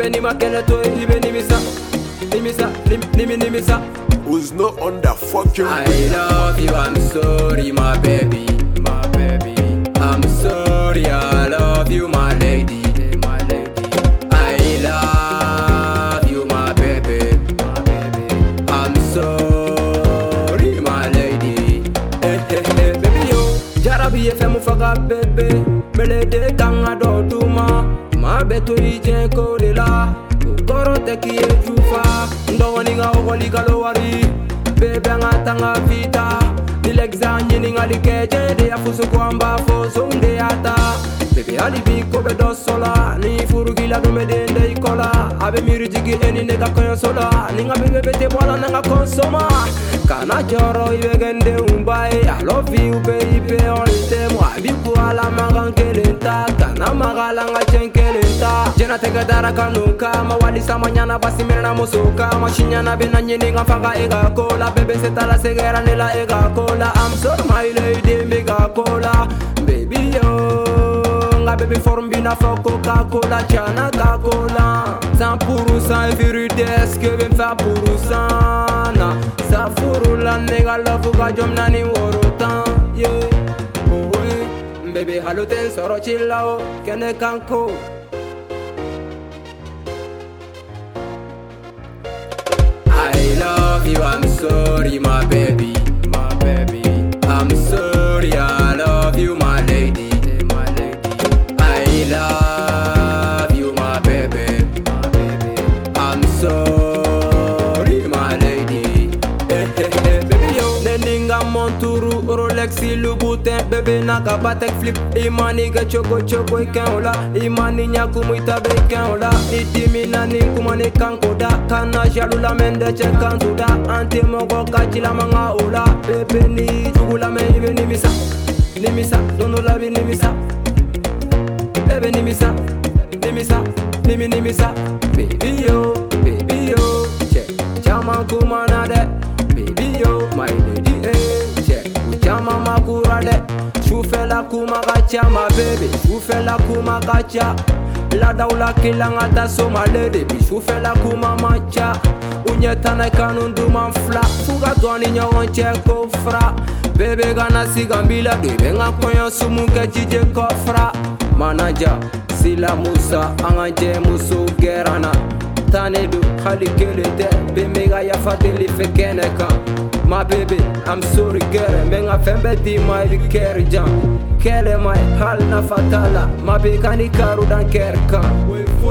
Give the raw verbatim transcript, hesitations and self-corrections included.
Bebe ni makele to ibe ni misa. Ni misa, ni mi ni misa. Who's not on the fucking I love you, I'm sorry my baby. My baby. I'm sorry, I love you my lady. My lady. I love you my baby. My baby. I'm sorry my lady. Eh eh eh baby yo. Jarabi F M faga bebe. Mele de kanga do tuma. Ma beto ije ko de la. Koro te ki e jufa. Ndo wani nga okoli kalowari. Bebe nga tanga vita. Nilekza nyini nga likeje. De ya fusu kwamba foso unde ata. Bebe alibi kobe do sola. Ni furu gila dume dende ikola. Abe miri jigi eni nega koyo sola. Ninga bebe bete bola nanga konsoma. Kana choro iwe gende umbai. I love you baby all the time. Wabi kuala magang kelenta. Kana magala nga chenkelenta. Jena tega dara kanuka. Mawali sama nyana basi mena musuka. Mashinyana bena nyini nga fanga ega kola. Bebe setala segera nila ega kola. I'm sorry my lady mega cola. Baby yo. Nga baby form bina for Coca-Cola. Chana Coca-Cola. cent pour cent vérité. Est-ce que ben fa pour cent na. Sa furu la nega love ka jom nani worotan. Yeah. Oh ouais. Baby halo ten soro chillao. Kene kanko. I love you, I'm sorry my baby. My baby. I'm sorry, I love you my lady. My lady. I love you my baby. My baby. I'm sorry my lady. Eh eh eh baby yo. Neninga monturu Rolexi Louboutin. Bebe naka batek flip. Imani ga chogo chogo ikan ola. Imani nyakumu itabe ikan ola. Idimi nani kumane kankoda. Kana jalula mende chekantuda. Ante mogo kachila manga ola. Bebe ni jugula me ibe ni misa. Ni misa, dono labi ni misa. Bebe ni misa. Ni misa, ni mi ni misa. Baby yo, baby yo. Check, chama kumana de. Baby yo, my lady eh. Check, uchama makura de. Shufela kuma gacha my baby. Shufela kuma gacha. La daula kilanga ta so my lady. Shufela kuma macha. Unyeta na kanundu manfla. Fuga dwani nyawan cheko fra. Bebe gana sigambila. Bebe nga konya sumu kejije kofra. Manager Sila Musa Anganje Musu Gerana Tanedu Khali Kelete Bemega Yafatili Fekeneka. My baby, I'm sorry girl. Menga fembe di my care jam. Kele my hal na fatala. My baby kani karu dan kerka.